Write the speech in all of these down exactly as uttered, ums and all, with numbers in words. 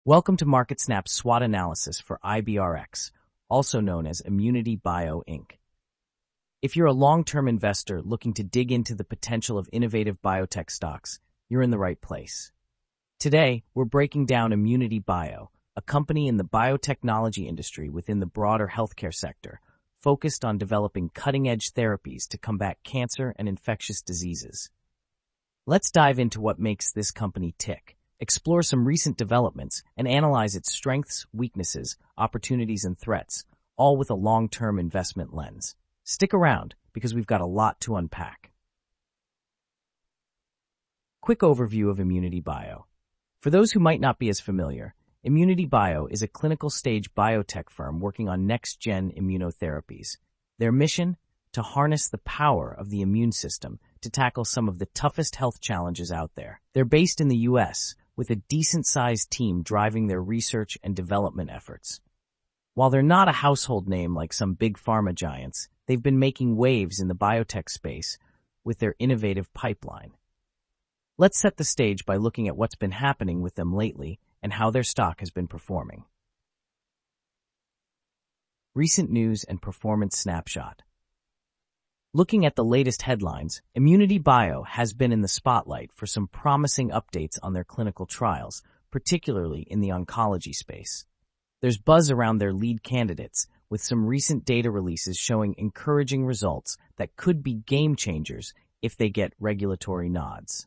Welcome to MarketSnap's SWOT analysis for I B R X, also known as Immunity Bio, Incorporated. If you're a long-term investor looking to dig into the potential of innovative biotech stocks, you're in the right place. Today, we're breaking down Immunity Bio, a company in the biotechnology industry within the broader healthcare sector, focused on developing cutting-edge therapies to combat cancer and infectious diseases. Let's dive into what makes this company tick, explore some recent developments, and analyze its strengths, weaknesses, opportunities, and threats, all with a long-term investment lens. Stick around, because we've got a lot to unpack. Quick overview of Immunity Bio. For those who might not be as familiar, Immunity Bio is a clinical-stage biotech firm working on next-gen immunotherapies. Their mission? To harness the power of the immune system to tackle some of the toughest health challenges out there. They're based in the U S, with a decent-sized team driving their research and development efforts. While they're not a household name like some big pharma giants, they've been making waves in the biotech space with their innovative pipeline. Let's set the stage by looking at what's been happening with them lately and how their stock has been performing. Recent news and performance snapshot. Looking at the latest headlines, Immunity Bio has been in the spotlight for some promising updates on their clinical trials, particularly in the oncology space. There's buzz around their lead candidates, with some recent data releases showing encouraging results that could be game changers if they get regulatory nods.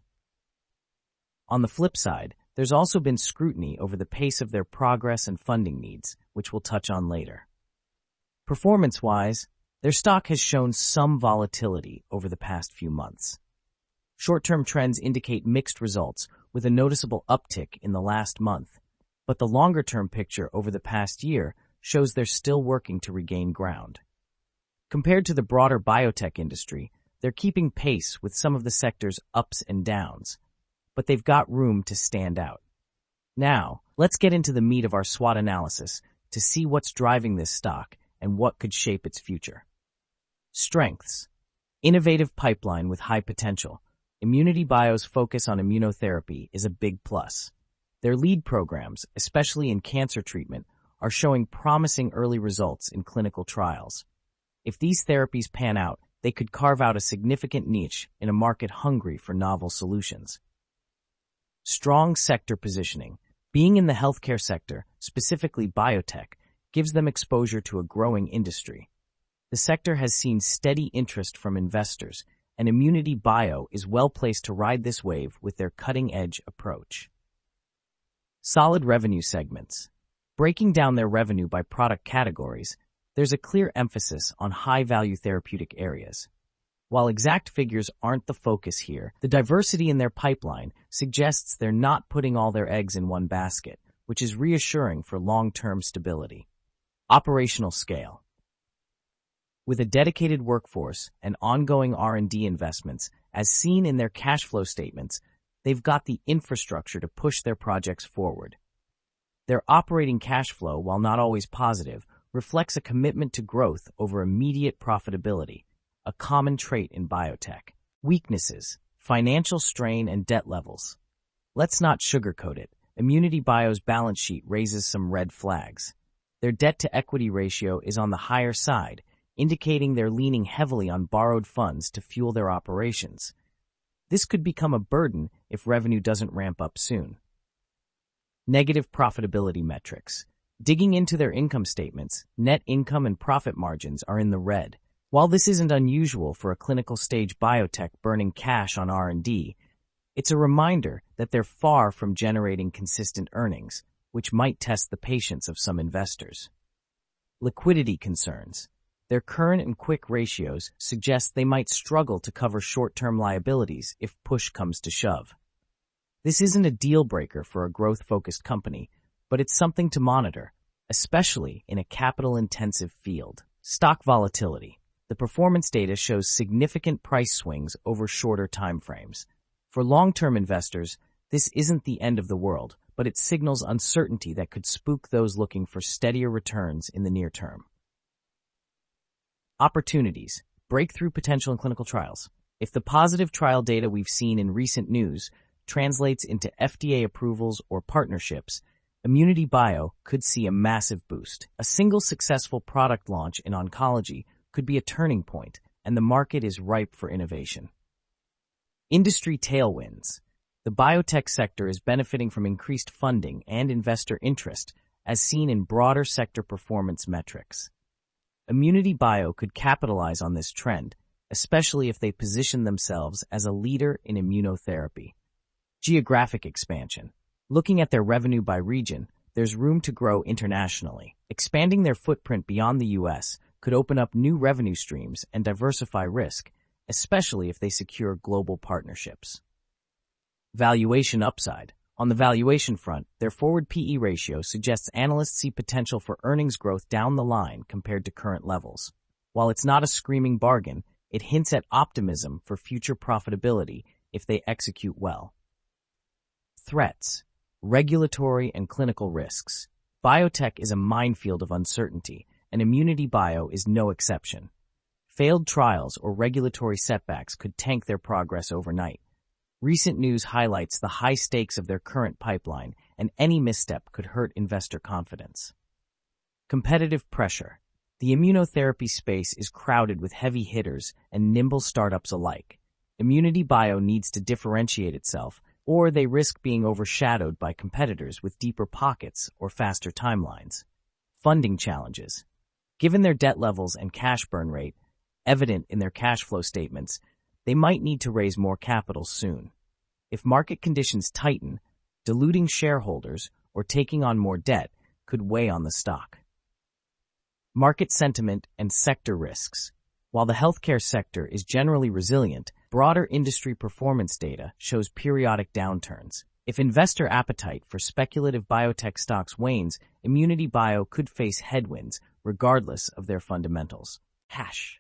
On the flip side, there's also been scrutiny over the pace of their progress and funding needs, which we'll touch on later. Performance-wise, their stock has shown some volatility over the past few months. Short-term trends indicate mixed results, with a noticeable uptick in the last month, but the longer-term picture over the past year shows they're still working to regain ground. Compared to the broader biotech industry, they're keeping pace with some of the sector's ups and downs, but they've got room to stand out. Now, let's get into the meat of our SWOT analysis to see what's driving this stock and what could shape its future. Strengths. Innovative pipeline with high potential. Immunity Bio's focus on immunotherapy is a big plus. Their lead programs, especially in cancer treatment, are showing promising early results in clinical trials. If these therapies pan out, they could carve out a significant niche in a market hungry for novel solutions. Strong sector positioning. Being in the healthcare sector, specifically biotech, gives them exposure to a growing industry. The sector has seen steady interest from investors, and Immunity Bio is well placed to ride this wave with their cutting-edge approach. Solid revenue segments. Breaking down their revenue by product categories, there's a clear emphasis on high-value therapeutic areas. While exact figures aren't the focus here, the diversity in their pipeline suggests they're not putting all their eggs in one basket, which is reassuring for long-term stability. Operational scale. With a dedicated workforce and ongoing R and D investments, as seen in their cash flow statements, they've got the infrastructure to push their projects forward. Their operating cash flow, while not always positive, reflects a commitment to growth over immediate profitability, a common trait in biotech. Weaknesses, financial strain, and debt levels. Let's not sugarcoat it. Immunity Bio's balance sheet raises some red flags. Their debt-to-equity ratio is on the higher side, indicating they're leaning heavily on borrowed funds to fuel their operations. This could become a burden if revenue doesn't ramp up soon. Negative profitability metrics. Digging into their income statements, net income and profit margins are in the red. While this isn't unusual for a clinical-stage biotech burning cash on R and D, it's a reminder that they're far from generating consistent earnings, which might test the patience of some investors. Liquidity concerns. Their current and quick ratios suggest they might struggle to cover short-term liabilities if push comes to shove. This isn't a deal-breaker for a growth-focused company, but it's something to monitor, especially in a capital-intensive field. Stock volatility. The performance data shows significant price swings over shorter timeframes. For long-term investors, this isn't the end of the world, but it signals uncertainty that could spook those looking for steadier returns in the near term. Opportunities. Breakthrough potential in clinical trials. If the positive trial data we've seen in recent news translates into F D A approvals or partnerships, Immunity Bio could see a massive boost. A single successful product launch in oncology could be a turning point, and the market is ripe for innovation. Industry tailwinds. The biotech sector is benefiting from increased funding and investor interest, as seen in broader sector performance metrics. Immunity Bio could capitalize on this trend, especially if they position themselves as a leader in immunotherapy. Geographic expansion. Looking at their revenue by region, there's room to grow internationally. Expanding their footprint beyond the U S could open up new revenue streams and diversify risk, especially if they secure global partnerships. Valuation upside. On the valuation front, their forward P E ratio suggests analysts see potential for earnings growth down the line compared to current levels. While it's not a screaming bargain, it hints at optimism for future profitability if they execute well. Threats. Regulatory and clinical risks. Biotech is a minefield of uncertainty, and Immunity Bio is no exception. Failed trials or regulatory setbacks could tank their progress overnight. Recent news highlights the high stakes of their current pipeline, and any misstep could hurt investor confidence. Competitive pressure. The immunotherapy space is crowded with heavy hitters and nimble startups alike. Immunity Bio needs to differentiate itself, or they risk being overshadowed by competitors with deeper pockets or faster timelines. Funding challenges. Given their debt levels and cash burn rate, evident in their cash flow statements, they might need to raise more capital soon. If market conditions tighten, diluting shareholders or taking on more debt could weigh on the stock. Market sentiment and sector risks. While the healthcare sector is generally resilient, broader industry performance data shows periodic downturns. If investor appetite for speculative biotech stocks wanes, Immunity Bio could face headwinds regardless of their fundamentals. Hash.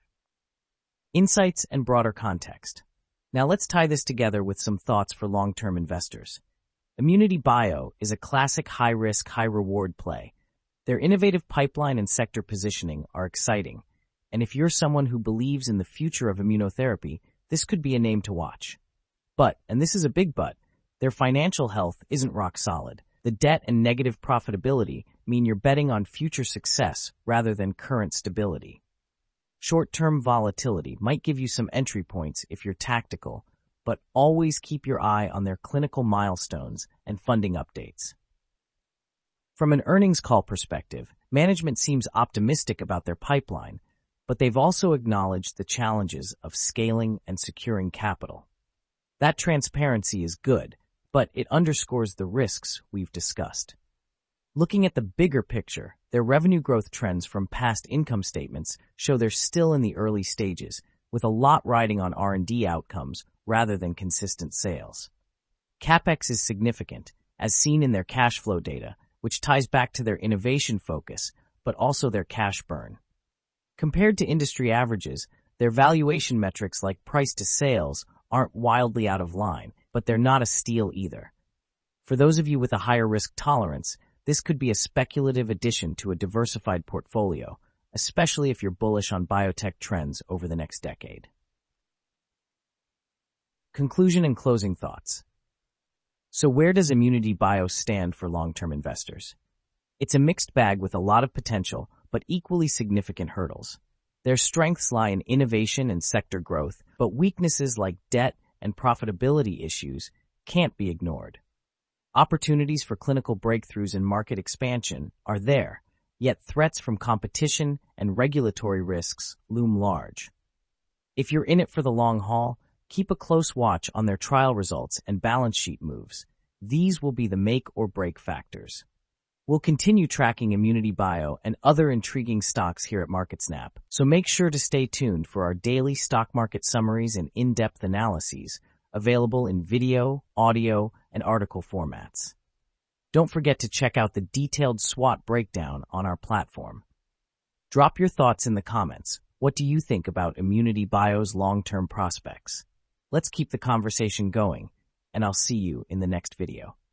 Insights and broader context. Now let's tie this together with some thoughts for long-term investors. Immunity Bio is a classic high-risk, high-reward play. Their innovative pipeline and sector positioning are exciting, and if you're someone who believes in the future of immunotherapy, this could be a name to watch. But, and this is a big but, their financial health isn't rock solid. The debt and negative profitability mean you're betting on future success rather than current stability. Short-term volatility might give you some entry points if you're tactical, but always keep your eye on their clinical milestones and funding updates. From an earnings call perspective, management seems optimistic about their pipeline, but they've also acknowledged the challenges of scaling and securing capital. That transparency is good, but it underscores the risks we've discussed. Looking at the bigger picture, their revenue growth trends from past income statements show they're still in the early stages, with a lot riding on R and D outcomes rather than consistent sales. CapEx is significant, as seen in their cash flow data, which ties back to their innovation focus, but also their cash burn. Compared to industry averages, their valuation metrics like price to sales aren't wildly out of line, but they're not a steal either. For those of you with a higher risk tolerance, this could be a speculative addition to a diversified portfolio, especially if you're bullish on biotech trends over the next decade. Conclusion and closing thoughts. So where does Immunity Bio stand for long-term investors? It's a mixed bag with a lot of potential, but equally significant hurdles. Their strengths lie in innovation and sector growth, but weaknesses like debt and profitability issues can't be ignored. Opportunities for clinical breakthroughs and market expansion are there, yet threats from competition and regulatory risks loom large. If you're in it for the long haul, keep a close watch on their trial results and balance sheet moves. These will be the make or break factors. We'll continue tracking Immunity Bio and other intriguing stocks here at MarketSnap, so make sure to stay tuned for our daily stock market summaries and in-depth analyses, available in video, audio, and article formats. Don't forget to check out the detailed SWOT breakdown on our platform. Drop your thoughts in the comments. What do you think about Immunity Bio's long-term prospects? Let's keep the conversation going, and I'll see you in the next video.